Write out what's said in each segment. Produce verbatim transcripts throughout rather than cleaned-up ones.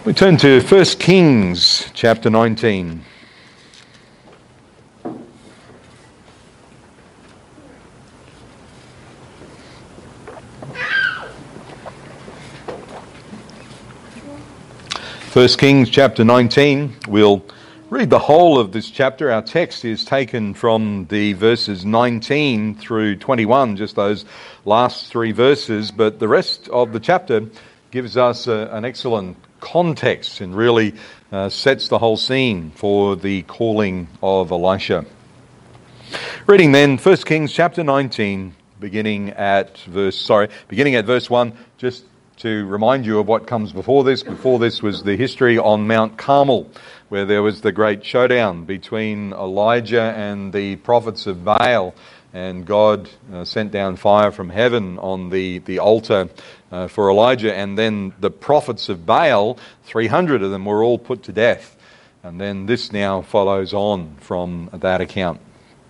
We turn to First Kings chapter nineteen. First Kings chapter nineteen. We'll read the whole of this chapter. Our text is taken from the verses nineteen through twenty-one, just those last three verses, but the rest of the chapter gives us a, an excellent context and really uh, sets the whole scene for the calling of Elisha. Reading then First Kings chapter nineteen, beginning at verse sorry, beginning at verse one, just to remind you of what comes before this. Before this was the history on Mount Carmel, where there was the great showdown between Elijah and the prophets of Baal, and God uh, sent down fire from heaven on the, the altar uh, for Elijah, and then the prophets of Baal, three hundred of them, were all put to death. And then this now follows on from that account.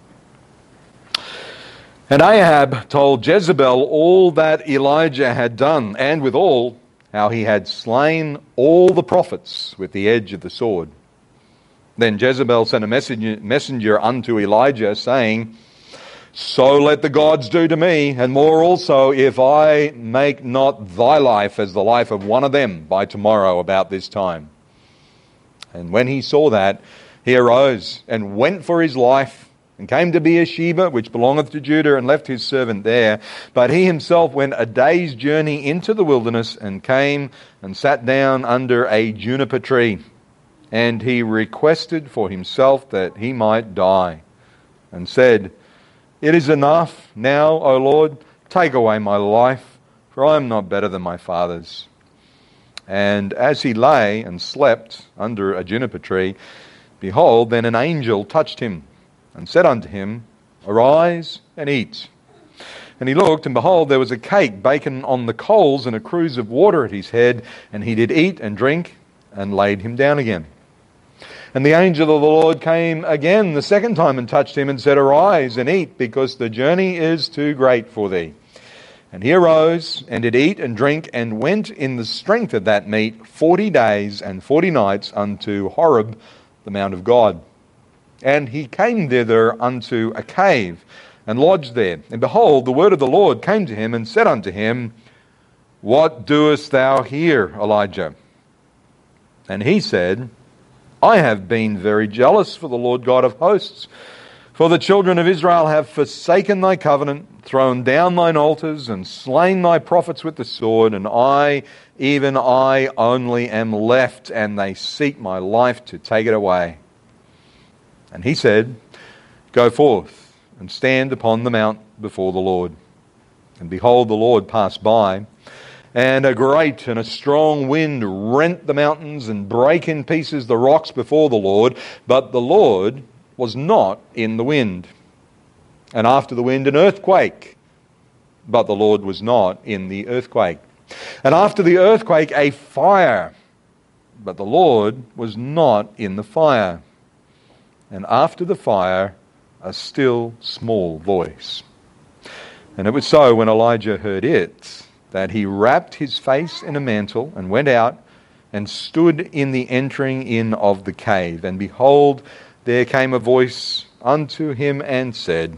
And Ahab told Jezebel all that Elijah had done, and withal how he had slain all the prophets with the edge of the sword. Then Jezebel sent a messenger, messenger unto Elijah, saying, So let the gods do to me, and more also, if I make not thy life as the life of one of them by tomorrow about this time. And when he saw that, he arose and went for his life, and came to Beersheba, which belongeth to Judah, and left his servant there. But he himself went a day's journey into the wilderness, and came and sat down under a juniper tree. And he requested for himself that he might die, and said, It is enough now, O Lord, take away my life, for I am not better than my fathers. And as he lay and slept under a juniper tree, behold, then an angel touched him, and said unto him, Arise and eat. And he looked, and behold, there was a cake baken on the coals, and a cruse of water at his head. And he did eat and drink, and laid him down again. And the angel of the Lord came again the second time, and touched him, and said, Arise and eat, because the journey is too great for thee. And he arose, and did eat and drink, and went in the strength of that meat forty days and forty nights unto Horeb, the mount of God. And he came thither unto a cave, and lodged there. And behold, the word of the Lord came to him, and said unto him, What doest thou here, Elijah? And he said, I have been very jealous for the Lord God of hosts. For the children of Israel have forsaken thy covenant, thrown down thine altars, and slain thy prophets with the sword. And I, even I only, am left, and they seek my life to take it away. And he said, Go forth, and stand upon the mount before the Lord. And behold, the Lord passed by, and a great and a strong wind rent the mountains, and brake in pieces the rocks before the Lord. But the Lord was not in the wind. And after the wind an earthquake, but the Lord was not in the earthquake. And after the earthquake a fire, but the Lord was not in the fire. And after the fire, a still small voice. And it was so, when Elijah heard it, that he wrapped his face in a mantle, and went out, and stood in the entering in of the cave. And behold, there came a voice unto him, and said,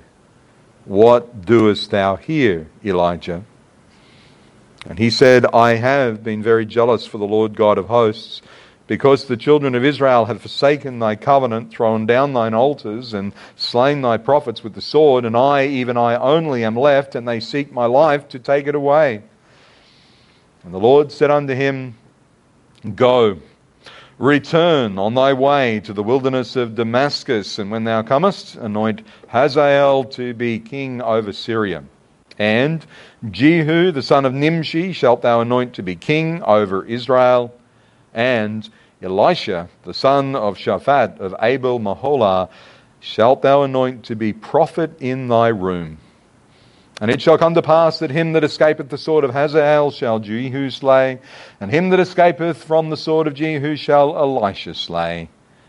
What doest thou here, Elijah? And he said, I have been very jealous for the Lord God of hosts, because the children of Israel have forsaken thy covenant, thrown down thine altars, and slain thy prophets with the sword. And I, even I only, am left, and they seek my life to take it away. And the Lord said unto him, Go, return on thy way to the wilderness of Damascus, and when thou comest, anoint Hazael to be king over Syria. And Jehu the son of Nimshi shalt thou anoint to be king over Israel. And Elisha, the son of Shaphat of Abel Maholah, shalt thou anoint to be prophet in thy room. And it shall come to pass that him that escapeth the sword of Hazael shall Jehu slay, and him that escapeth from the sword of Jehu shall Elisha slay.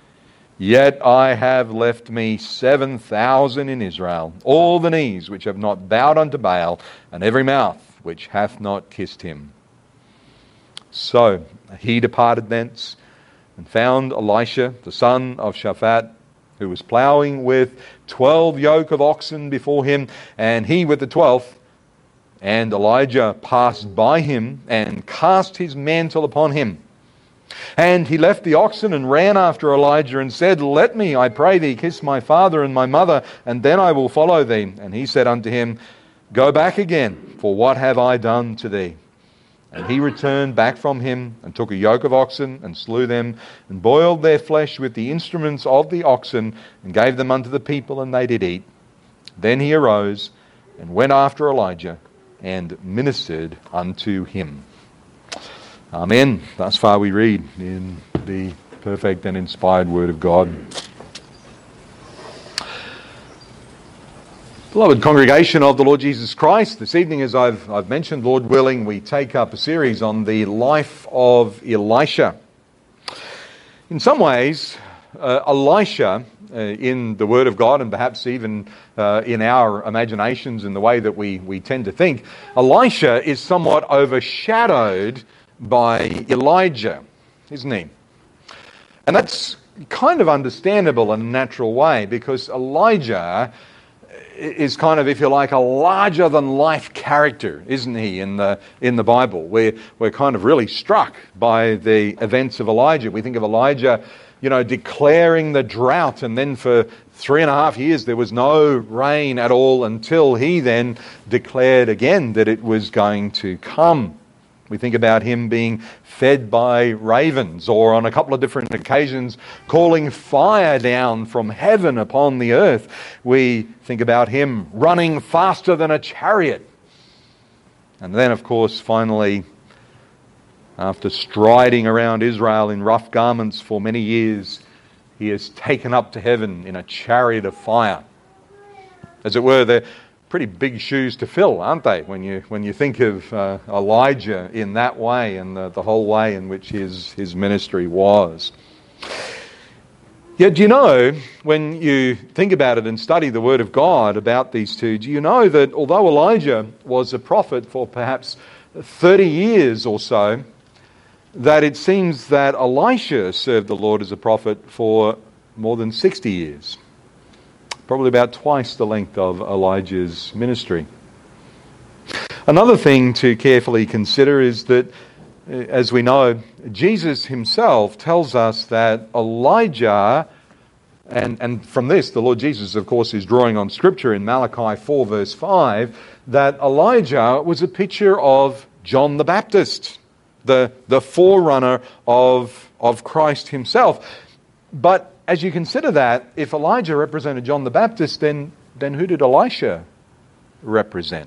Yet I have left me seven thousand in Israel, all the knees which have not bowed unto Baal, and every mouth which hath not kissed him. So he departed thence and found Elisha, the son of Shaphat, who was ploughing with twelve yoke of oxen before him, and he with the twelfth. And Elijah passed by him and cast his mantle upon him. And he left the oxen and ran after Elijah and said, Let me, I pray thee, kiss my father and my mother, and then I will follow thee. And he said unto him, Go back again, for what have I done to thee? And he returned back from him and took a yoke of oxen and slew them and boiled their flesh with the instruments of the oxen and gave them unto the people, and they did eat. Then he arose and went after Elijah and ministered unto him. Amen. Thus far we read in the perfect and inspired Word of God. Beloved congregation of the Lord Jesus Christ, this evening, as I've, I've mentioned, Lord willing, we take up a series on the life of Elisha. In some ways, uh, Elisha, uh, in the Word of God, and perhaps even uh, in our imaginations and the way that we, we tend to think, Elisha is somewhat overshadowed by Elijah, isn't he? And that's kind of understandable in a natural way, because Elijah is kind of, if you like, a larger-than-life character, isn't he, in the in the Bible? We're, we're kind of really struck by the events of Elijah. We think of Elijah, you know, declaring the drought, and then for three and a half years there was no rain at all until he then declared again that it was going to come. We think about him being fed by ravens, or on a couple of different occasions calling fire down from heaven upon the earth. We think about him running faster than a chariot. And then, of course, finally, after striding around Israel in rough garments for many years, he is taken up to heaven in a chariot of fire. As it were, the pretty big shoes to fill, aren't they, when you when you think of uh, Elijah in that way, and the, the whole way in which his, his ministry was. Yet, do you know, when you think about it and study the Word of God about these two, do you know that although Elijah was a prophet for perhaps thirty years or so, that it seems that Elisha served the Lord as a prophet for more than sixty years? Probably about twice the length of Elijah's ministry. Another thing to carefully consider is that, as we know, Jesus himself tells us that Elijah, and, and from this, the Lord Jesus, of course, is drawing on Scripture in Malachi four, verse five, that Elijah was a picture of John the Baptist, the, the forerunner of, of Christ himself. But as you consider that, if Elijah represented John the Baptist, then, then who did Elisha represent?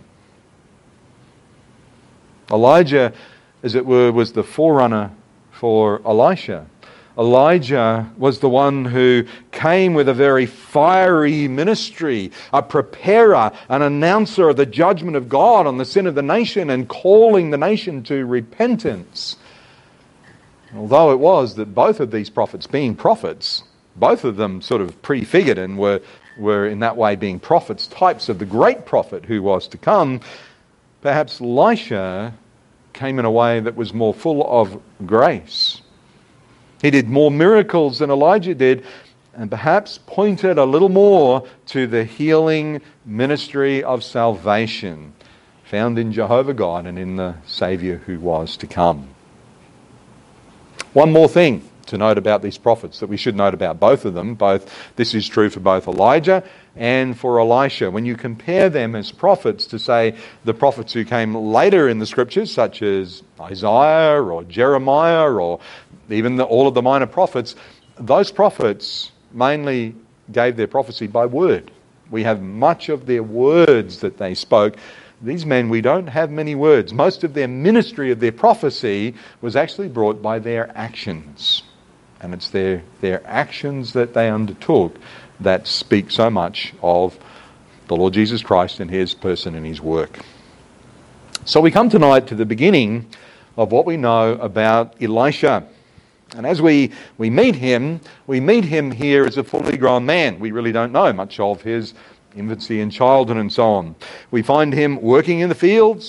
Elijah, as it were, was the forerunner for Elisha. Elijah was the one who came with a very fiery ministry, a preparer, an announcer of the judgment of God on the sin of the nation and calling the nation to repentance. Although it was that both of these prophets, being prophets, both of them sort of prefigured and were, were in that way being prophets, types of the great prophet who was to come, perhaps Elisha came in a way that was more full of grace. He did more miracles than Elijah did, and perhaps pointed a little more to the healing ministry of salvation found in Jehovah God and in the Saviour who was to come. One more thing to note about these prophets that we should note about both of them. Both this is true for both Elijah and for Elisha. When you compare them as prophets to, say, the prophets who came later in the Scriptures, such as Isaiah or Jeremiah or even the, all of the minor prophets, those prophets mainly gave their prophecy by word. We have much of their words that they spoke. These men, we don't have many words. Most of their ministry of their prophecy was actually brought by their actions. And it's their, their actions that they undertook that speak so much of the Lord Jesus Christ and his person and his work. So we come tonight to the beginning of what we know about Elisha. And as we, we meet him, we meet him here as a fully grown man. We really don't know much of his infancy and childhood and so on. We find him working in the fields.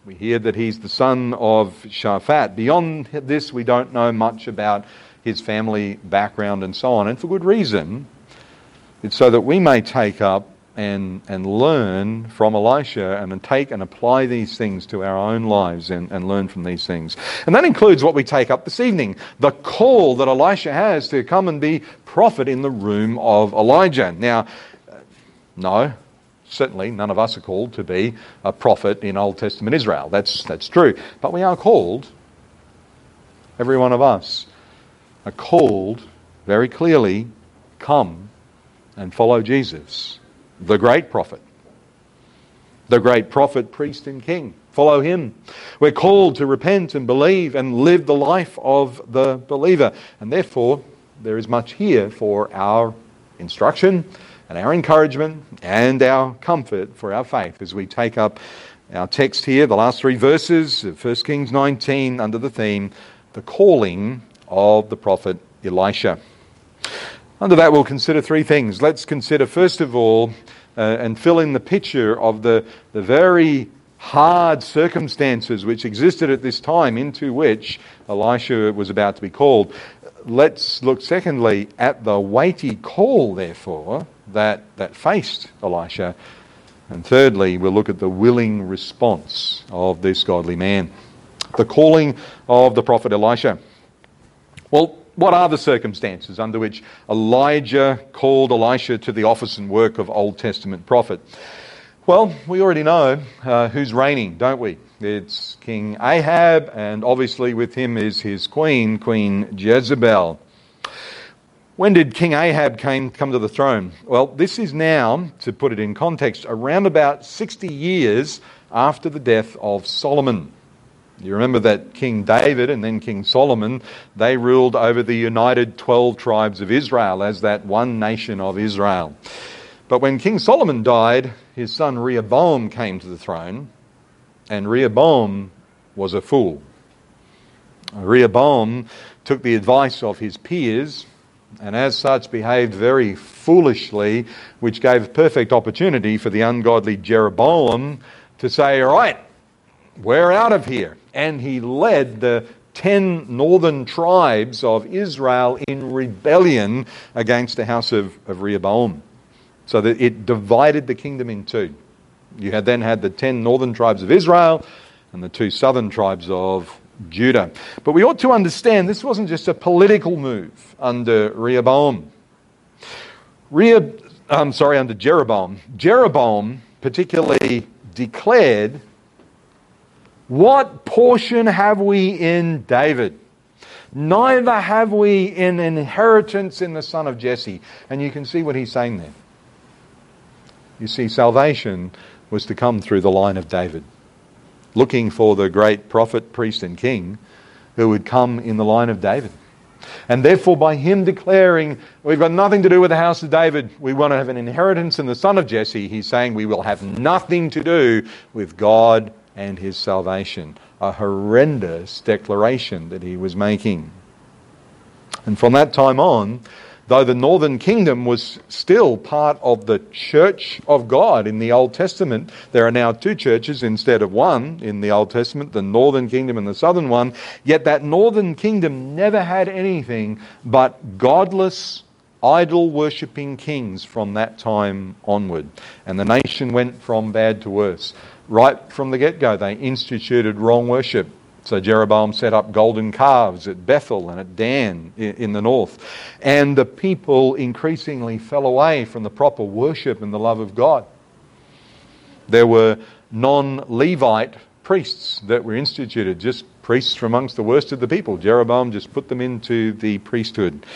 We hear that he's the son of Shaphat. Beyond this, we don't know much about his family background and so on, and for good reason. It's so that we may take up and and learn from Elisha and then take and apply these things to our own lives and, and learn from these things. And that includes what we take up this evening, the call that Elisha has to come and be prophet in the room of Elijah. Now, no, certainly none of us are called to be a prophet in Old Testament Israel. That's, that's true. But we are called, every one of us, are called very clearly, come and follow Jesus, the great prophet, the great prophet, priest and king. Follow him. We're called to repent and believe and live the life of the believer. And therefore, there is much here for our instruction and our encouragement and our comfort for our faith as we take up our text here, the last three verses of First Kings nineteen, under the theme, the calling of the prophet Elisha. Under that, we'll consider three things. Let's consider, first of all, uh, and fill in the picture of the, the very hard circumstances which existed at this time into which Elisha was about to be called. Let's look, secondly, at the weighty call, therefore, that, that faced Elisha. And thirdly, we'll look at the willing response of this godly man. The calling of the prophet Elisha. Well, what are the circumstances under which Elijah called Elisha to the office and work of Old Testament prophet? Well, we already know uh, who's reigning, don't we? It's King Ahab, and obviously with him is his queen, Queen Jezebel. When did King Ahab came, come to the throne? Well, this is now, to put it in context, around about sixty years after the death of Solomon. You remember that King David and then King Solomon, they ruled over the united twelve tribes of Israel as that one nation of Israel. But when King Solomon died, his son Rehoboam came to the throne, and Rehoboam was a fool. Rehoboam took the advice of his peers, and as such behaved very foolishly, which gave perfect opportunity for the ungodly Jeroboam to say, all right, we're out of here. And he led the ten northern tribes of Israel in rebellion against the house of, of Rehoboam. So that it divided the kingdom in two. You had then had the ten northern tribes of Israel and the two southern tribes of Judah. But we ought to understand this wasn't just a political move under Rehoboam. Rehob, I'm sorry, under Jeroboam. Jeroboam particularly declared, what portion have we in David? Neither have we an inheritance in the son of Jesse. And you can see what he's saying there. You see, salvation was to come through the line of David, looking for the great prophet, priest and king who would come in the line of David. And therefore, by him declaring, we've got nothing to do with the house of David, we want to have an inheritance in the son of Jesse, he's saying we will have nothing to do with God and his salvation. A horrendous declaration that he was making. And from that time on, though the northern kingdom was still part of the church of God in the Old Testament, there are now two churches instead of one in the Old Testament, the northern kingdom and the southern one, yet that northern kingdom never had anything but godless, idol-worshipping kings from that time onward. And the nation went from bad to worse. Right from the get-go, they instituted wrong worship. So Jeroboam set up golden calves at Bethel and at Dan in the north. And the people increasingly fell away from the proper worship and the love of God. There were non-Levite priests that were instituted, just priests from amongst the worst of the people. Jeroboam just put them into the priesthood.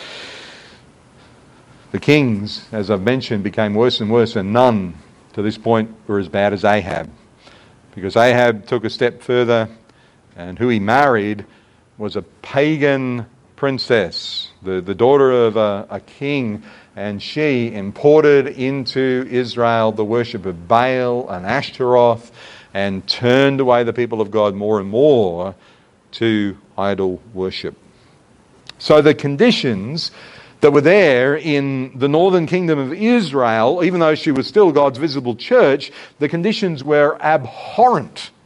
The kings, as I've mentioned, became worse and worse, and none to this point were as bad as Ahab. Because Ahab took a step further, and who he married was a pagan princess, the, the daughter of a, a king, and she imported into Israel the worship of Baal and Ashtaroth and turned away the people of God more and more to idol worship. So the conditions that were there in the northern kingdom of Israel, even though she was still God's visible church, the conditions were abhorrent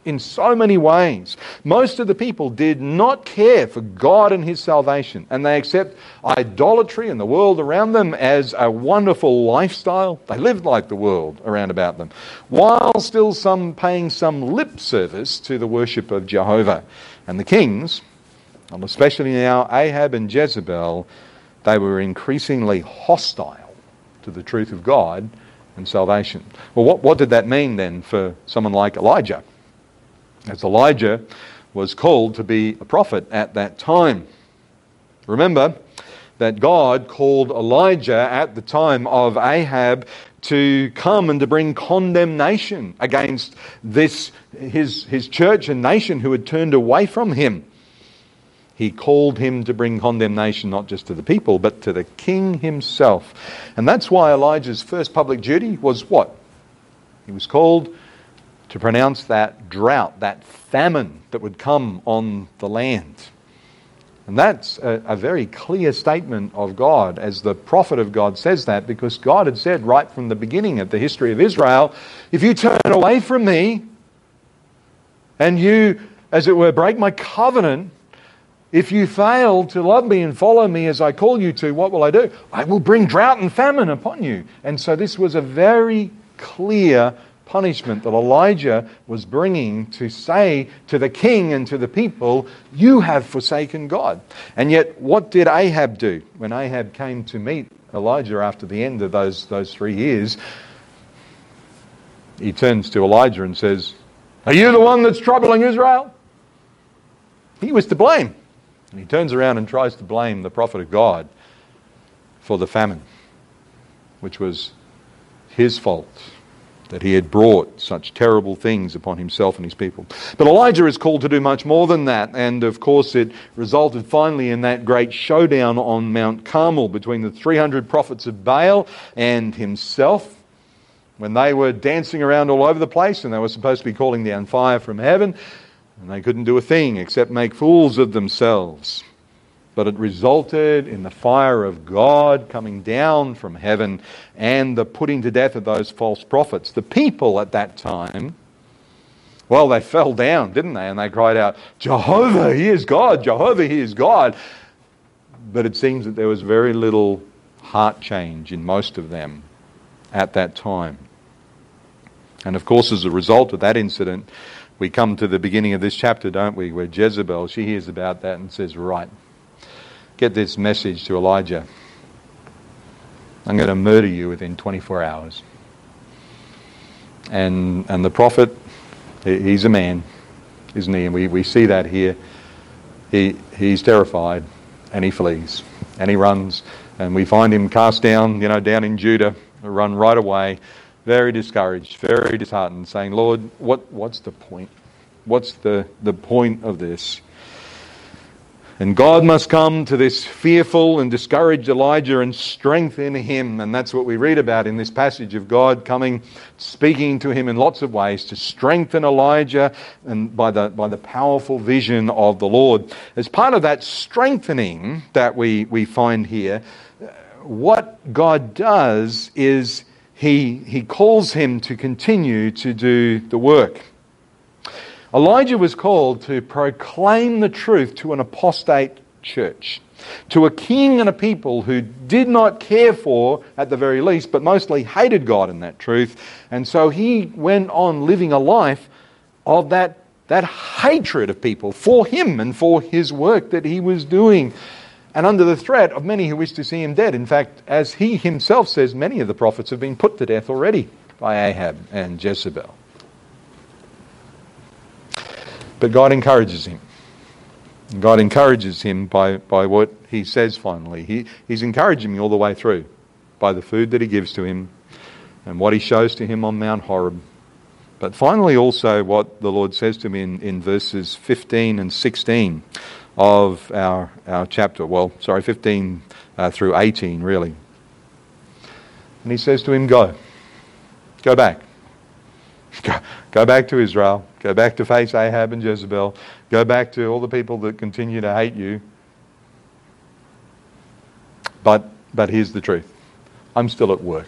in so many ways. Most of the people did not care for God and his salvation, and they accept idolatry and the world around them as a wonderful lifestyle. They lived like the world around about them, while still some paying some lip service to the worship of Jehovah. And the kings, and especially now Ahab and Jezebel, they were increasingly hostile to the truth of God and salvation. Well, what, what did that mean then for someone like Elijah? As Elijah was called to be a prophet at that time. Remember that God called Elijah at the time of Ahab to come and to bring condemnation against this his, his church and nation who had turned away from him. He called him to bring condemnation not just to the people, but to the king himself. And that's why Elijah's first public duty was what? He was called to pronounce that drought, that famine that would come on the land. And that's a, a very clear statement of God, as the prophet of God says that, because God had said right from the beginning of the history of Israel, if you turn away from me and you, as it were, break my covenant, if you fail to love me and follow me as I call you to, what will I do? I will bring drought and famine upon you. And so this was a very clear punishment that Elijah was bringing to say to the king and to the people, you have forsaken God. And yet, what did Ahab do? When Ahab came to meet Elijah after the end of those, those three years, he turns to Elijah and says, are you the one that's troubling Israel? He was to blame. And he turns around and tries to blame the prophet of God for the famine, which was his fault, that he had brought such terrible things upon himself and his people. But Elijah is called to do much more than that, and of course it resulted finally in that great showdown on Mount Carmel between the three hundred prophets of Baal and himself, when they were dancing around all over the place and they were supposed to be calling down fire from heaven, and they couldn't do a thing except make fools of themselves. But it resulted in the fire of God coming down from heaven and the putting to death of those false prophets. The people at that time, well, they fell down, didn't they? And they cried out, Jehovah, he is God, Jehovah, he is God. But it seems that there was very little heart change in most of them at that time. And of course, as a result of that incident, we come to the beginning of this chapter, don't we, where Jezebel, she hears about that and says, right, get this message to Elijah. I'm going to murder you within twenty-four hours. And and the prophet, he's a man, isn't he? And we, we see that here. He He's terrified and he flees and he runs. And we find him cast down, you know, down in Judah, run right away, very discouraged, very disheartened, saying, Lord, what what's the point? What's the, the point of this? And God must come to this fearful and discouraged Elijah and strengthen him. And that's what we read about in this passage of God coming, speaking to him in lots of ways to strengthen Elijah and by the by the powerful vision of the Lord. As part of that strengthening that we, we find here, what God does is he, he calls him to continue to do the work. Elijah was called to proclaim the truth to an apostate church, to a king and a people who did not care for, at the very least, but mostly hated God in that truth. And so he went on living a life of that, that hatred of people for him and for his work that he was doing, and under the threat of many who wished to see him dead. In fact, as he himself says, many of the prophets have been put to death already by Ahab and Jezebel. But God encourages him. God encourages him by, by what he says finally. He, he's encouraging me all the way through by the food that he gives to him and what he shows to him on Mount Horeb. But finally also what the Lord says to me in, in verses fifteen and sixteen of our, our chapter. Well, sorry, fifteen uh, through eighteen really. And he says to him, go. Go back. Go, go back to Israel. Go back to face Ahab and Jezebel. Go back to all the people that continue to hate you. But but here's the truth. I'm still at work.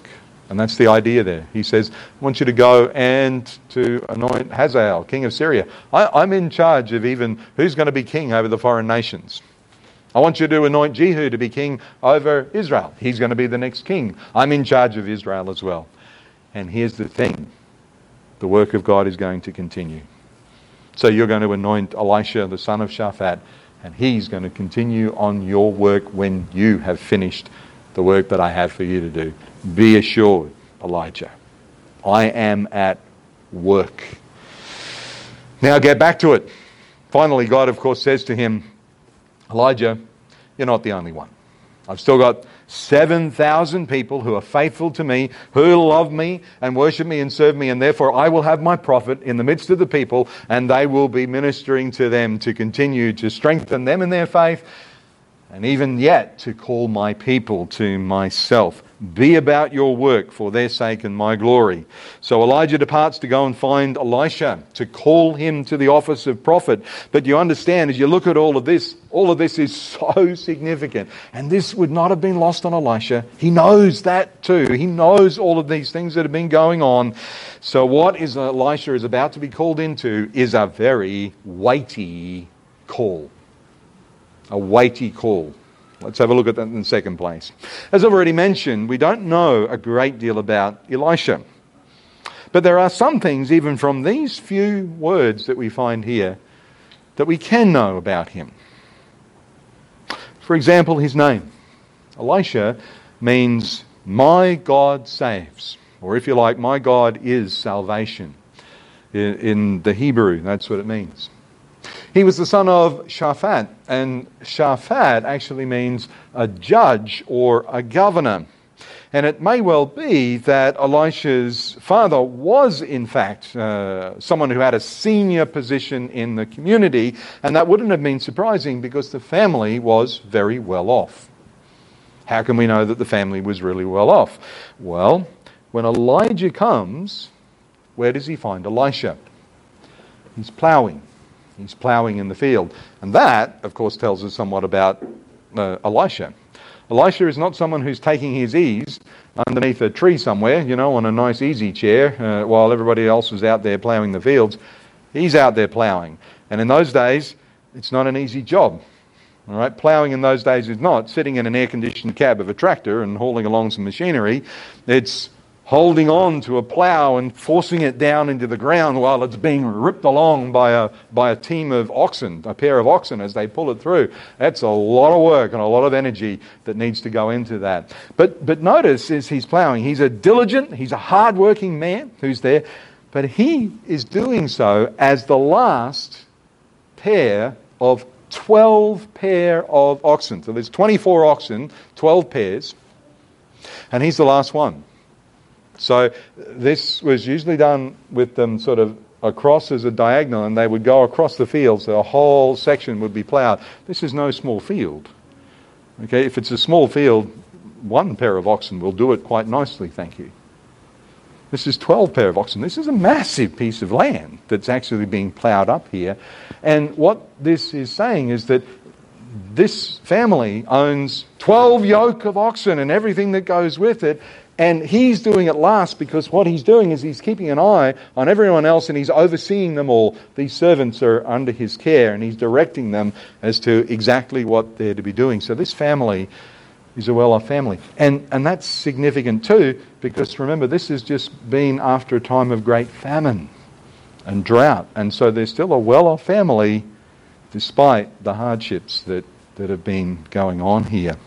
And that's the idea there. He says, I want you to go and to anoint Hazael, king of Syria. I, I'm in charge of even who's going to be king over the foreign nations. I want you to anoint Jehu to be king over Israel. He's going to be the next king. I'm in charge of Israel as well. And here's the thing. The work of God is going to continue. So you're going to anoint Elisha, the son of Shaphat, and he's going to continue on your work when you have finished the work that I have for you to do. Be assured, Elijah, I am at work. Now get back to it. Finally, God, of course, says to him, Elijah, you're not the only one. I've still got seven thousand people who are faithful to me, who love me and worship me and serve me, and therefore I will have my prophet in the midst of the people, and they will be ministering to them to continue to strengthen them in their faith, and even yet to call my people to myself. Be about your work for their sake and my glory. So Elijah departs to go and find Elisha, to call him to the office of prophet. But you understand, as you look at all of this, all of this is so significant. And this would not have been lost on Elisha. He knows that too. He knows all of these things that have been going on. So what is Elisha is about to be called into is a very weighty call. A weighty call. Let's have a look at that in the second place. As I've already mentioned, we don't know a great deal about Elisha. But there are some things, even from these few words that we find here, that we can know about him. For example, his name. Elisha means, my God saves. Or if you like, my God is salvation. In the Hebrew, that's what it means. He was the son of Shaphat, and Shaphat actually means a judge or a governor. And it may well be that Elisha's father was, in fact, uh, someone who had a senior position in the community, and that wouldn't have been surprising because the family was very well off. How can we know that the family was really well off? Well, when Elijah comes, where does he find Elisha? He's ploughing. He's ploughing in the field. And that, of course, tells us somewhat about uh, Elisha. Elisha is not someone who's taking his ease underneath a tree somewhere, you know, on a nice easy chair, uh, while everybody else is out there ploughing the fields. He's out there ploughing. And in those days, it's not an easy job. All right, ploughing in those days is not sitting in an air-conditioned cab of a tractor and hauling along some machinery. It's holding on to a plough and forcing it down into the ground while it's being ripped along by a by a team of oxen, a pair of oxen as they pull it through. That's a lot of work and a lot of energy that needs to go into that. But but notice as he's ploughing, he's a diligent, he's a hard-working man who's there, but he is doing so as the last pair of twelve pair of oxen. So there's twenty-four oxen, twelve pairs, and he's the last one. So this was usually done with them sort of across as a diagonal, and they would go across the field, so a whole section would be ploughed. This is no small field. Okay, if it's a small field, one pair of oxen will do it quite nicely, thank you. This is twelve pair of oxen. This is a massive piece of land that's actually being ploughed up here. And what this is saying is that this family owns twelve yoke of oxen and everything that goes with it. And he's doing it last because what he's doing is he's keeping an eye on everyone else and he's overseeing them all. These servants are under his care and he's directing them as to exactly what they're to be doing. So this family is a well-off family. And, and that's significant too because remember, this has just been after a time of great famine and drought. And so there's still a well-off family despite the hardships that, that have been going on here.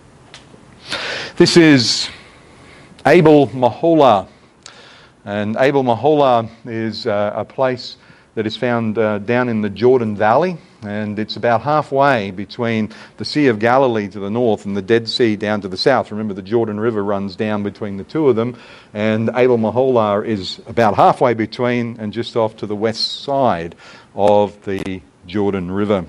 This is Abel Meholah. And Abel Meholah is uh, a place that is found uh, down in the Jordan Valley, and it's about halfway between the Sea of Galilee to the north and the Dead Sea down to the south. Remember, the Jordan River runs down between the two of them, and Abel Meholah is about halfway between and just off to the west side of the Jordan River.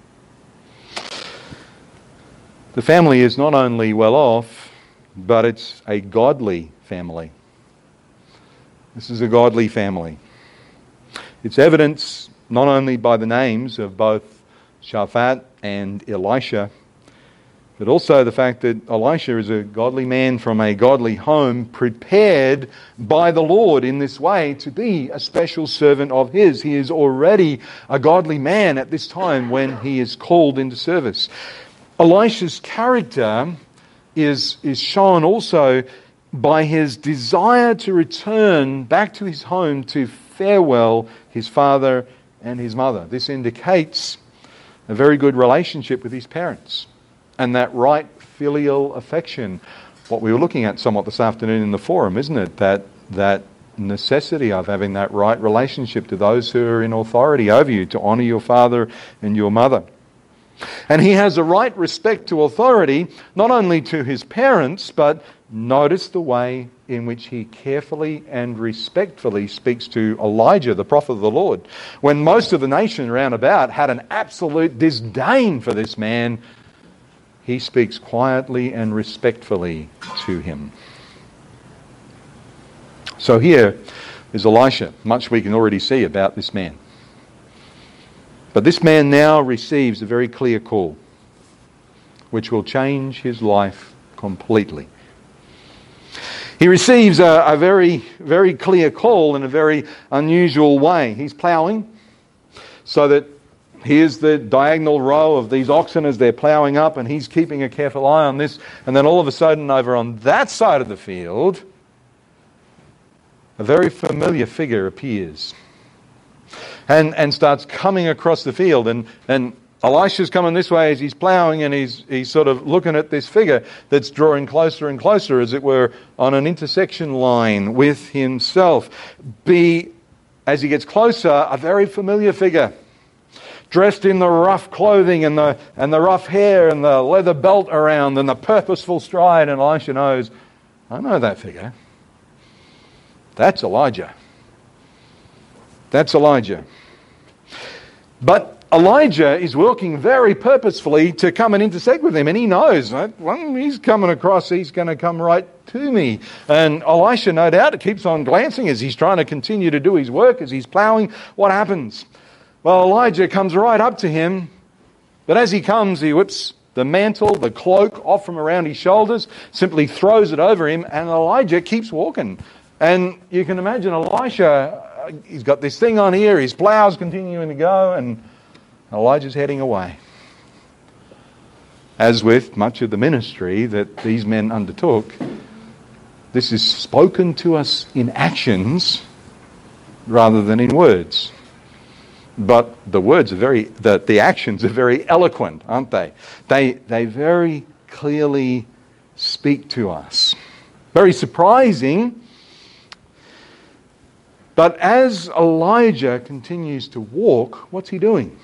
The family is not only well off, but it's a godly family. This is a godly family. It's evidenced not only by the names of both Shaphat and Elisha, but also the fact that Elisha is a godly man from a godly home, prepared by the Lord in this way to be a special servant of his. He is already a godly man at this time when he is called into service. Elisha's character is, is shown also by his desire to return back to his home to farewell his father and his mother. This indicates a very good relationship with his parents and that right filial affection. What we were looking at somewhat this afternoon in the forum, isn't it? That that necessity of having that right relationship to those who are in authority over you, to honour your father and your mother. And he has a right respect to authority, not only to his parents, but notice the way in which he carefully and respectfully speaks to Elijah, the prophet of the Lord. When most of the nation round about had an absolute disdain for this man, he speaks quietly and respectfully to him. So here is Elisha. Much we can already see about this man. But this man now receives a very clear call, which will change his life completely. He receives a, a very, very clear call in a very unusual way. He's ploughing, so that here's the diagonal row of these oxen as they're ploughing up, and he's keeping a careful eye on this. And then all of a sudden, over on that side of the field, a very familiar figure appears and, and starts coming across the field. And, and Elisha's coming this way as he's ploughing, and he's, he's sort of looking at this figure that's drawing closer and closer, as it were, on an intersection line with himself. Be, as he gets closer, a very familiar figure, dressed in the rough clothing and the and the rough hair and the leather belt around and the purposeful stride. And Elisha knows, I know that figure. That's Elijah. That's Elijah. But Elijah is working very purposefully to come and intersect with him. And he knows, when he's coming across, he's going to come right to me. And Elisha, no doubt, keeps on glancing as he's trying to continue to do his work, as he's ploughing. What happens? Well, Elijah comes right up to him, but as he comes, he whips the mantle, the cloak off from around his shoulders, simply throws it over him, and Elijah keeps walking. And you can imagine Elisha, he's got this thing on here, his plough's continuing to go, and Elijah's heading away. As with much of the ministry that these men undertook, this is spoken to us in actions rather than in words. But the words are very, the, the actions are very eloquent, aren't they? They they very clearly speak to us. Very surprising. But as Elijah continues to walk, what's he doing?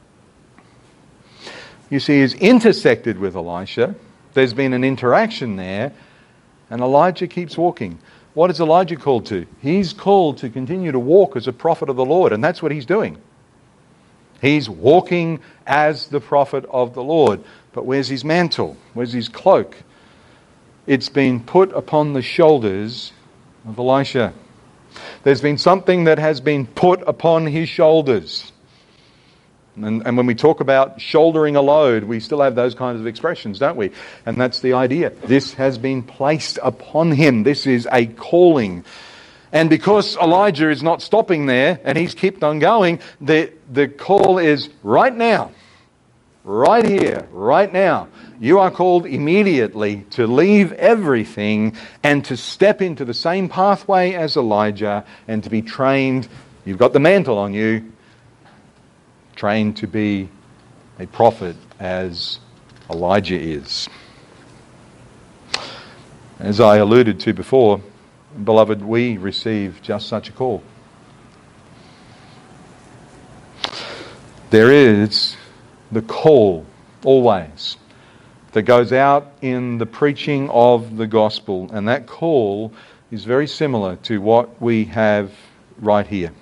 You see, he's intersected with Elisha. There's been an interaction there, and Elijah keeps walking. What is Elijah called to? He's called to continue to walk as a prophet of the Lord, and that's what he's doing. He's walking as the prophet of the Lord. But where's his mantle? Where's his cloak? It's been put upon the shoulders of Elisha. There's been something that has been put upon his shoulders. And, and when we talk about shouldering a load, we still have those kinds of expressions, don't we? And that's the idea. This has been placed upon him. This is a calling. And because Elijah is not stopping there, and he's kept on going, the, the call is right now, right here, right now. You are called immediately to leave everything and to step into the same pathway as Elijah and to be trained. You've got the mantle on you, trained to be a prophet as Elijah is. As I alluded to before, beloved, we receive just such a call. There is the call, always, that goes out in the preaching of the gospel, and that call is very similar to what we have right here.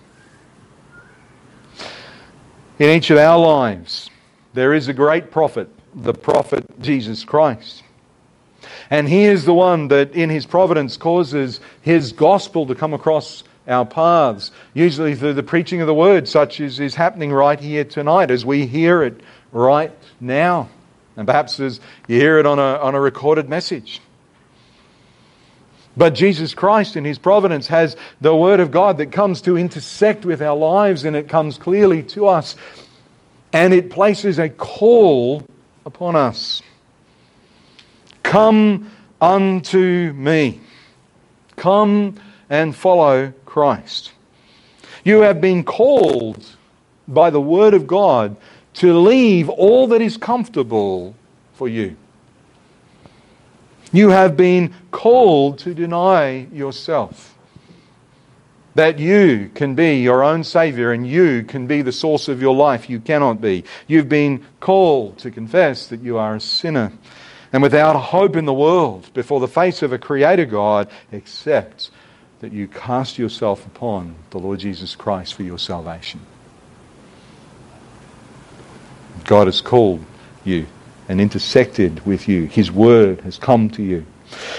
In each of our lives, there is a great prophet, the prophet Jesus Christ. And he is the one that in his providence causes his gospel to come across our paths, usually through the preaching of the word, such as is happening right here tonight as we hear it right now. And perhaps as you hear it on a, on a recorded message. But Jesus Christ in His providence has the Word of God that comes to intersect with our lives, and it comes clearly to us. And it places a call upon us. Come unto me. Come and follow Christ. You have been called by the Word of God to leave all that is comfortable for you. You have been called to deny yourself. That you can be your own Saviour and you can be the source of your life. You cannot be. You've been called to confess that you are a sinner and without a hope in the world before the face of a Creator God, except that you cast yourself upon the Lord Jesus Christ for your salvation. God has called you and intersected with you. His Word has come to you.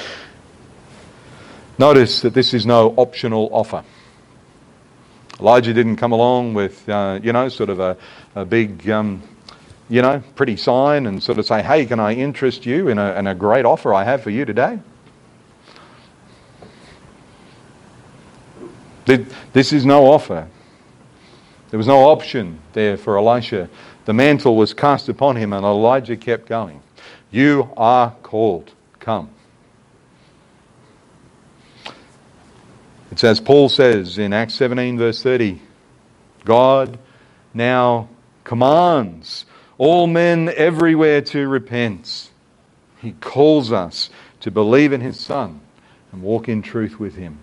Notice that this is no optional offer. Elijah didn't come along with, uh, you know, sort of a, a big, um, you know, pretty sign and sort of say, hey, can I interest you in a, in a great offer I have for you today? This is no offer. There was no option there for Elisha. The mantle was cast upon him and Elijah kept going. You are called. Come. It's as Paul says in Acts seventeen verse thirty, God now commands all men everywhere to repent. He calls us to believe in His Son and walk in truth with Him.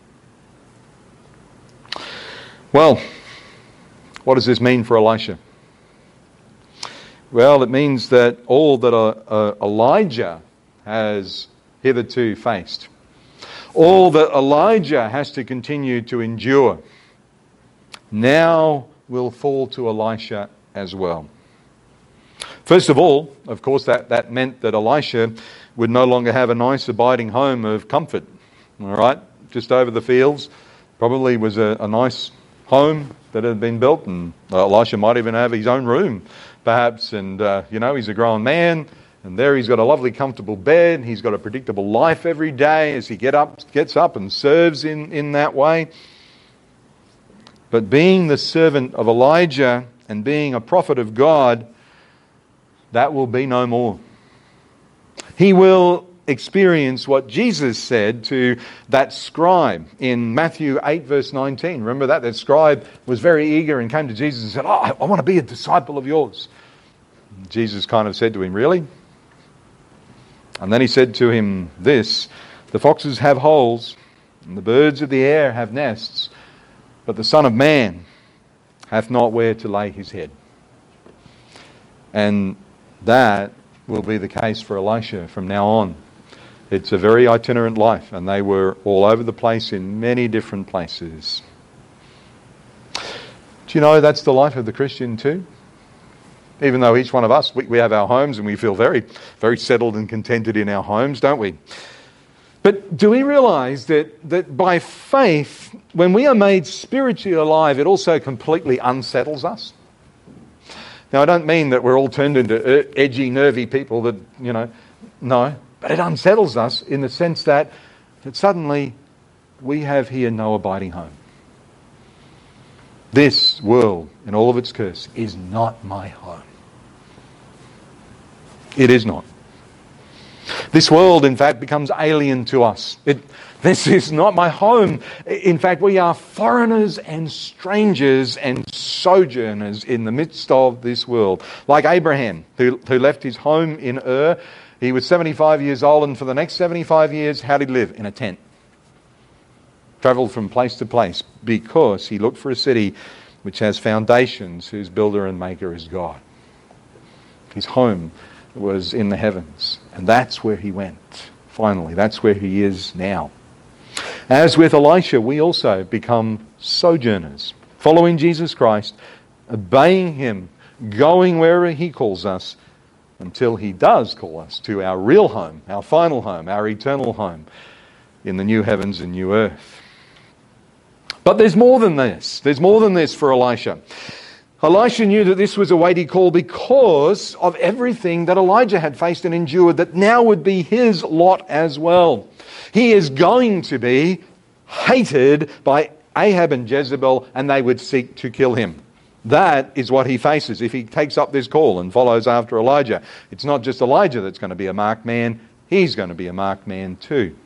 Well, what does this mean for Elisha? Well, it means that all that uh, uh, Elijah has hitherto faced, all that Elijah has to continue to endure, now will fall to Elisha as well. First of all, of course, that, that meant that Elisha would no longer have a nice abiding home of comfort. All right, just over the fields, probably was a, a nice home that had been built, and uh, Elisha might even have his own room, perhaps, and uh, you know, he's a grown man, and there he's got a lovely comfortable bed, he's got a predictable life every day as he get up, gets up and serves in, in that way. But being the servant of Elijah and being a prophet of God, that will be no more. He will experience what Jesus said to that scribe in Matthew eight verse nineteen. Remember that? That scribe was very eager and came to Jesus and said, oh, I, I want to be a disciple of yours. And Jesus kind of said to him, really? And then he said to him this, the foxes have holes and the birds of the air have nests, but the Son of Man hath not where to lay his head. And that will be the case for Elisha from now on. It's a very itinerant life, and they were all over the place in many different places. Do you know that's the life of the Christian too? Even though each one of us, we, we have our homes and we feel very, very settled and contented in our homes, don't we? But do we realise that, that by faith, when we are made spiritually alive, it also completely unsettles us? Now, I don't mean that we're all turned into edgy, nervy people that, you know, no. But it unsettles us in the sense that, that suddenly we have here no abiding home. This world and all of its curse is not my home. It is not. This world, in fact, becomes alien to us. It, this is not my home. In fact, we are foreigners and strangers and sojourners in the midst of this world. Like Abraham, who, who left his home in Ur. He was seventy-five years old, and for the next seventy-five years, how did he live? In a tent. Travelled from place to place because he looked for a city which has foundations, whose builder and maker is God. His home was in the heavens, and that's where he went. Finally, that's where he is now. As with Elisha, we also become sojourners, following Jesus Christ, obeying Him, going wherever He calls us, until He does call us to our real home, our final home, our eternal home in the new heavens and new earth. But there's more than this. There's more than this for Elisha. Elisha knew that this was a weighty call because of everything that Elijah had faced and endured that now would be his lot as well. He is going to be hated by Ahab and Jezebel, and they would seek to kill him. That is what he faces if he takes up this call and follows after Elijah. It's not just Elijah that's going to be a marked man, he's going to be a marked man too.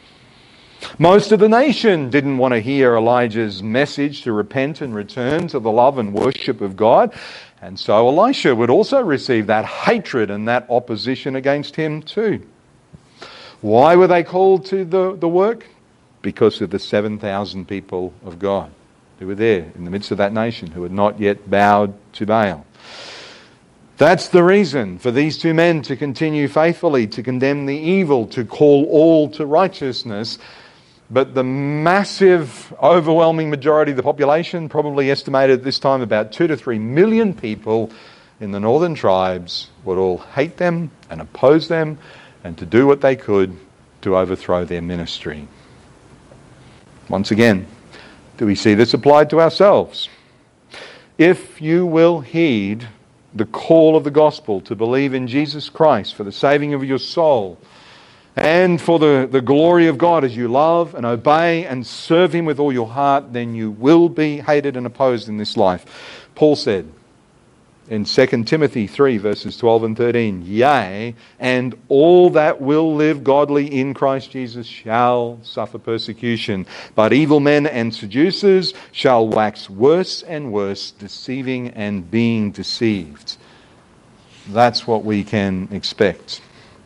Most of the nation didn't want to hear Elijah's message to repent and return to the love and worship of God. And so Elisha would also receive that hatred and that opposition against him too. Why were they called to the, the work? Because of the seven thousand people of God who were there in the midst of that nation who had not yet bowed to Baal. That's the reason for these two men to continue faithfully to condemn the evil, to call all to righteousness. But the massive, overwhelming majority of the population, probably estimated at this time about two to three million people in the northern tribes, would all hate them and oppose them and to do what they could to overthrow their ministry. Once again, do we see this applied to ourselves? If you will heed the call of the gospel to believe in Jesus Christ for the saving of your soul, and for the, the glory of God as you love and obey and serve Him with all your heart, then you will be hated and opposed in this life. Paul said in Second Timothy three verses twelve and thirteen, "Yea, and all that will live godly in Christ Jesus shall suffer persecution. But evil men and seducers shall wax worse and worse, deceiving and being deceived." That's what we can expect.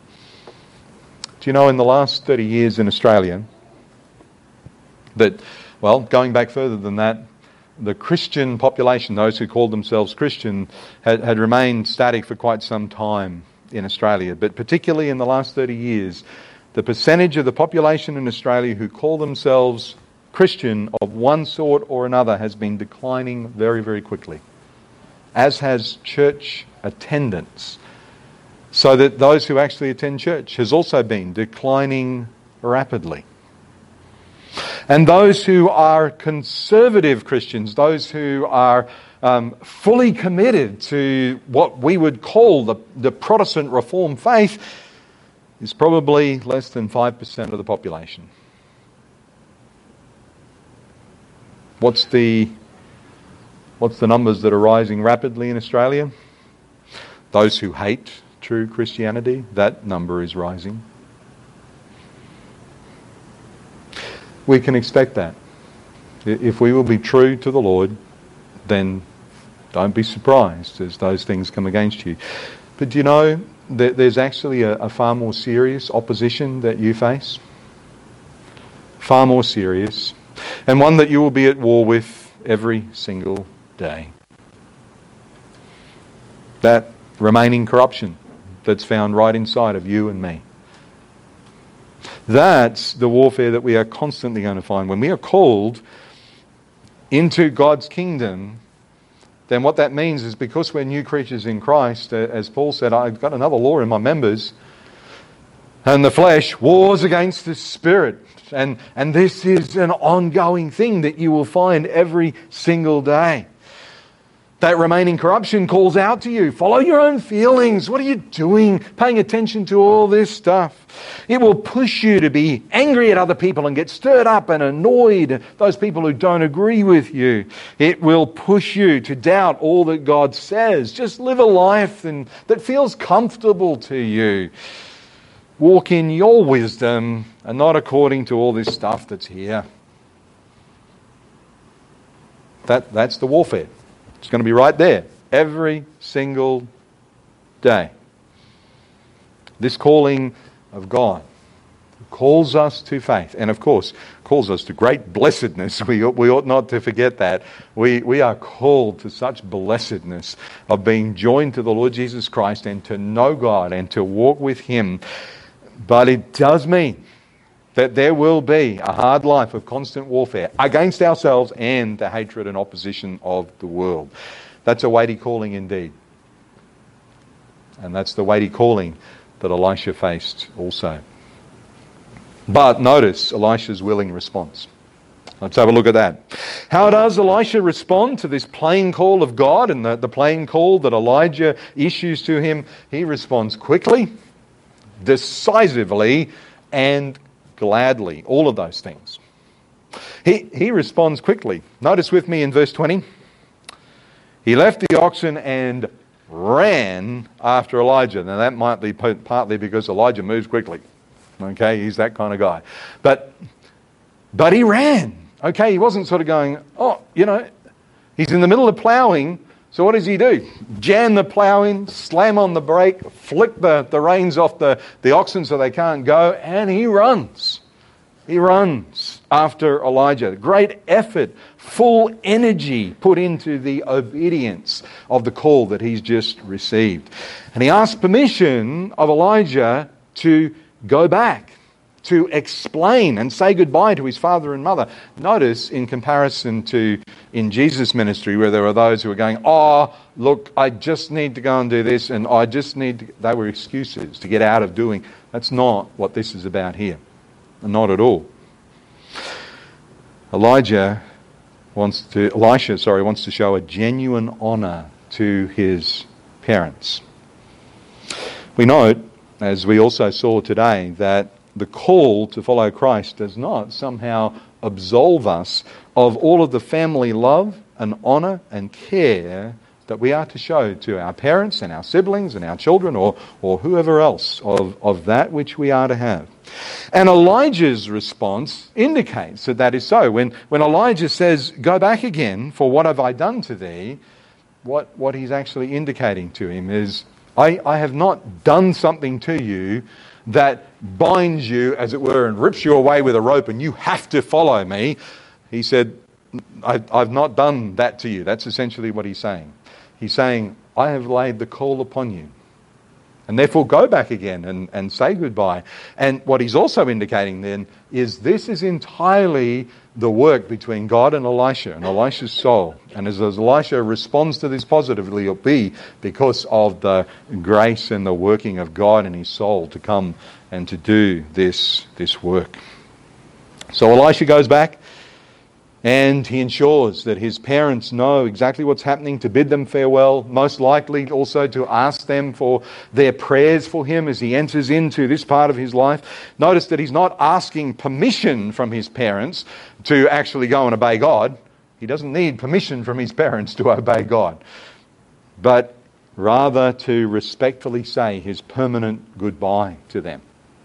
Do you know in the last thirty years in Australia that, well, going back further than that, the Christian population, those who called themselves Christian, had, had remained static for quite some time in Australia. But particularly in the last thirty years, the percentage of the population in Australia who call themselves Christian of one sort or another has been declining very, very quickly, as has church attendance. So that those who actually attend church has also been declining rapidly. And those who are conservative Christians, those who are um, fully committed to what we would call the, the Protestant Reformed faith, is probably less than five percent of the population. What's the, what's the numbers that are rising rapidly in Australia? Those who hate true Christianity, that number is rising. We can expect that. If we will be true to the Lord, then don't be surprised as those things come against you. But do you know that there's actually a, a far more serious opposition that you face? Far more serious. And one that you will be at war with every single day. That remaining corruption that's found right inside of you and me. That's the warfare that we are constantly going to find. When we are called into God's kingdom, then what that means is because we're new creatures in Christ, as Paul said, I've got another law in my members, and the flesh wars against the spirit. And, and this is an ongoing thing that you will find every single day. That remaining corruption calls out to you. Follow your own feelings. What are you doing? Paying attention to all this stuff. It will push you to be angry at other people and get stirred up and annoyed at those people who don't agree with you. It will push you to doubt all that God says. Just live a life and, that feels comfortable to you. Walk in your wisdom and not according to all this stuff that's here. That, that's the warfare. It's going to be right there every single day. This calling of God calls us to faith, and of course calls us to great blessedness. We, we ought not to forget that. We, we are called to such blessedness of being joined to the Lord Jesus Christ and to know God and to walk with Him. But it does mean that there will be a hard life of constant warfare against ourselves and the hatred and opposition of the world. That's a weighty calling indeed. And that's the weighty calling that Elisha faced also. But notice Elisha's willing response. Let's have a look at that. How does Elisha respond to this plain call of God and the, the plain call that Elijah issues to him? He responds quickly, decisively, and gladly. All of those things. He, he responds quickly. Notice with me in verse twenty. He left the oxen and ran after Elijah. Now that might be partly because Elijah moves quickly. Okay, he's that kind of guy. But, but he ran. Okay, he wasn't sort of going, oh, you know, he's in the middle of ploughing. So what does he do? Jam the plough in, slam on the brake, flick the, the reins off the, the oxen so they can't go, and he runs. He runs after Elijah. Great effort, full energy put into the obedience of the call that he's just received. And he asked permission of Elijah to go back, to explain and say goodbye to his father and mother. Notice, in comparison to in Jesus' ministry, where there were those who were going, oh, look, I just need to go and do this, and I just need to... They were excuses to get out of doing. That's not what this is about here. Not at all. Elijah wants to, Elisha, sorry, wants to show a genuine honour to his parents. We note, as we also saw today, that the call to follow Christ does not somehow absolve us of all of the family love and honour and care that we are to show to our parents and our siblings and our children, or, or whoever else, of, of that which we are to have. And Elijah's response indicates that that is so. When, when Elijah says, go back again, for what have I done to thee? What, what he's actually indicating to him is, I, I have not done something to you that binds you, as it were, and rips you away with a rope and you have to follow me. He said, I, I've not done that to you. That's essentially what he's saying. He's saying, I have laid the call upon you. And therefore go back again and, and say goodbye. And what he's also indicating then is this is entirely the work between God and Elisha and Elisha's soul. And as, as Elisha responds to this positively, it'll be because of the grace and the working of God in his soul to come and to do this, this work. So Elisha goes back. And he ensures that his parents know exactly what's happening, to bid them farewell, most likely also to ask them for their prayers for him as he enters into this part of his life. Notice that he's not asking permission from his parents to actually go and obey God. He doesn't need permission from his parents to obey God, but rather to respectfully say his permanent goodbye to them.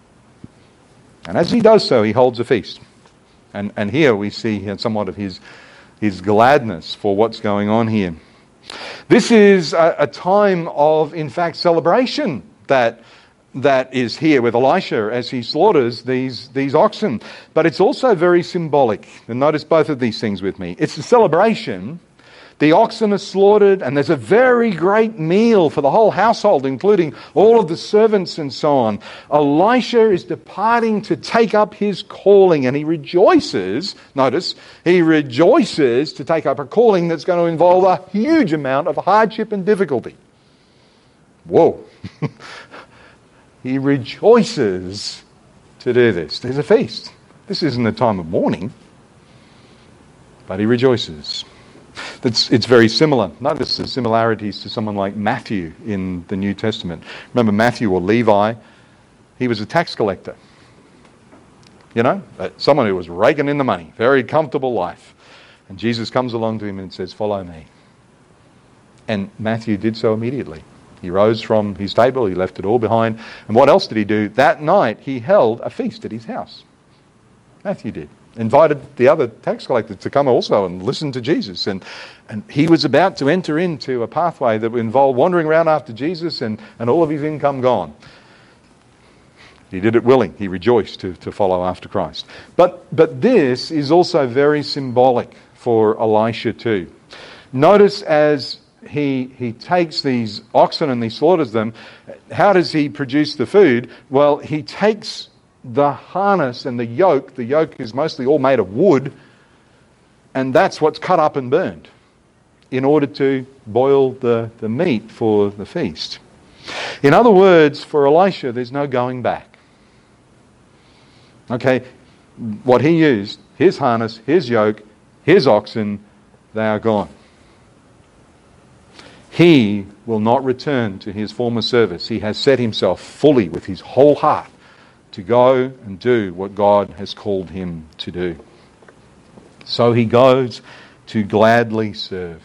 And as he does so, he holds a feast. And, and here we see somewhat of his, his gladness for what's going on here. This is a, a time of, in fact, celebration that, that is here with Elisha as he slaughters these, these oxen. But it's also very symbolic. And notice both of these things with me. It's a celebration. The oxen are slaughtered, and there's a very great meal for the whole household, including all of the servants and so on. Elisha is departing to take up his calling, and he rejoices, notice, he rejoices to take up a calling that's going to involve a huge amount of hardship and difficulty. Whoa. He rejoices to do this. There's a feast. This isn't a time of mourning, but he rejoices. It's, it's very similar. Notice the similarities to someone like Matthew in the New Testament. Remember Matthew, or Levi? He was a tax collector. You know, someone who was raking in the money, very comfortable life. And Jesus comes along to him and says, follow me. And Matthew did so immediately. He rose from his table, he left it all behind. And what else did he do? That night he held a feast at his house. Matthew did. Invited the other tax collectors to come also and listen to Jesus. And, and he was about to enter into a pathway that would involve wandering around after Jesus and, and all of his income gone. He did it willing. He rejoiced to, to follow after Christ. But, but this is also very symbolic for Elisha too. Notice as he, he takes these oxen and he slaughters them, how does he produce the food? Well, he takes the harness and the yoke. The yoke is mostly all made of wood, and that's what's cut up and burned in order to boil the, the meat for the feast. In other words, for Elisha, there's no going back. Okay, what he used, his harness, his yoke, His oxen, they are gone. He will not return to his former service. He has set himself fully with his whole heart to go and do what God has called him to do. So he goes to gladly serve.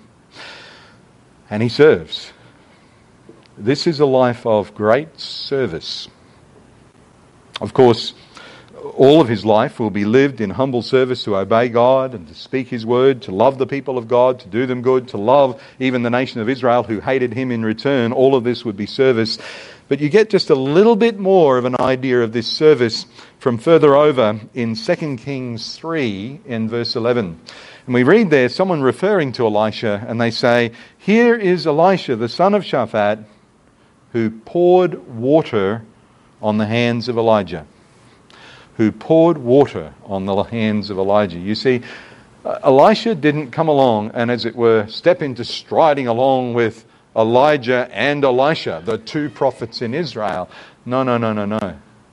And he serves. This is a life of great service. Of course, all of his life will be lived in humble service to obey God and to speak his word, to love the people of God, to do them good, to love even the nation of Israel who hated him in return. All of this would be service. But you get just a little bit more of an idea of this service from further over in Second Kings three in verse eleven. And we read there someone referring to Elisha, and they say, "Here is Elisha, the son of Shaphat, who poured water on the hands of Elijah." Who poured water on the hands of Elijah. You see, Elisha didn't come along and, as it were, step into striding along with Elijah and Elisha, the two prophets in Israel. No, no, no, no, no.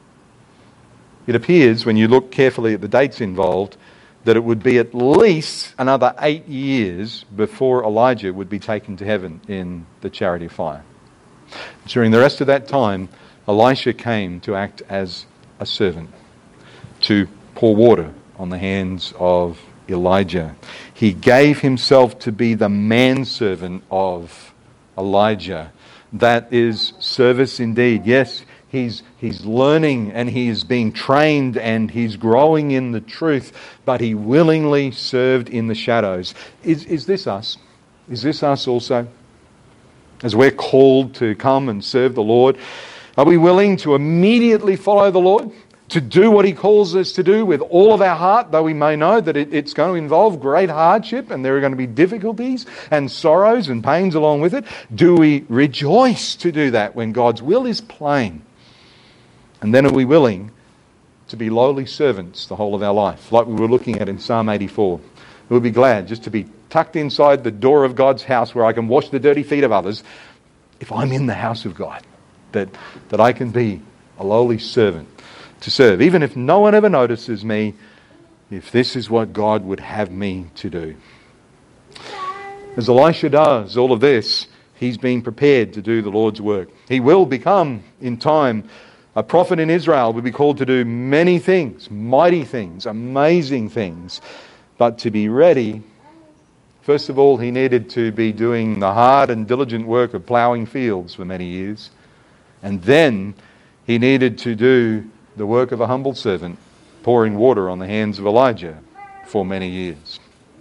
It appears, when you look carefully at the dates involved, that it would be at least another eight years before Elijah would be taken to heaven in the chariot of fire. During the rest of that time, Elisha came to act as a servant, to pour water on the hands of Elijah. He gave himself to be the manservant of Elijah. That is service indeed. Yes, he's he's learning and he's being trained and he's growing in the truth, but he willingly served in the shadows. Is is this us? Is this us also? As we're called to come and serve the Lord, are we willing to immediately follow the Lord? To do what he calls us to do with all of our heart, though we may know that it, it's going to involve great hardship and there are going to be difficulties and sorrows and pains along with it? Do we rejoice to do that when God's will is plain? And then are we willing to be lowly servants the whole of our life, like we were looking at in Psalm eighty-four? We'll be glad just to be tucked inside the door of God's house where I can wash the dirty feet of others. If I'm in the house of God, that, that I can be a lowly servant to serve, even if no one ever notices me, if this is what God would have me to do. As Elisha does all of this, he's being prepared to do the Lord's work. He will become, in time, a prophet in Israel, will be called to do many things, mighty things, amazing things. But to be ready, first of all, he needed to be doing the hard and diligent work of ploughing fields for many years. And then he needed to do the work of a humble servant, pouring water on the hands of Elijah for many years.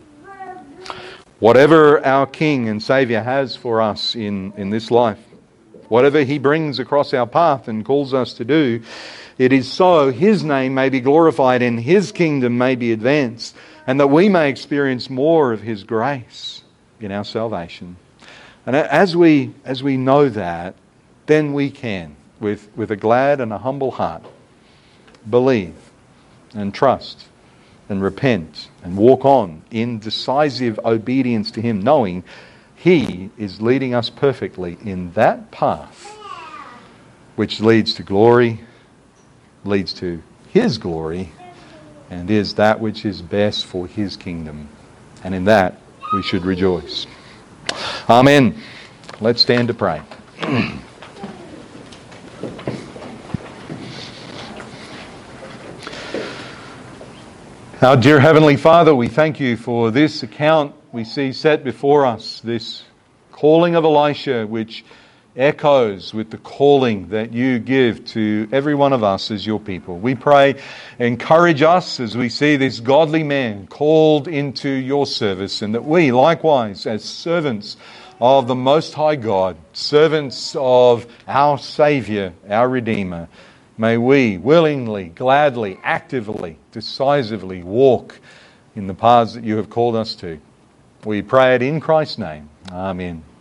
Whatever our King and Saviour has for us in, in this life, whatever he brings across our path and calls us to do, it is so his name may be glorified and his kingdom may be advanced, and that we may experience more of his grace in our salvation. And as we as we know that, then we can, with, with a glad and a humble heart, believe and trust and repent and walk on in decisive obedience to him, knowing he is leading us perfectly in that path which leads to glory, leads to his glory, and is that which is best for his kingdom. And in that we should rejoice. Amen. Let's stand to pray. Our dear Heavenly Father, we thank you for this account we see set before us, this calling of Elisha, which echoes with the calling that you give to every one of us as your people. We pray, encourage us as we see this godly man called into your service, and that we likewise, as servants of the Most High God, servants of our Saviour, our Redeemer, may we willingly, gladly, actively, decisively walk in the paths that you have called us to. We pray it in Christ's name. Amen.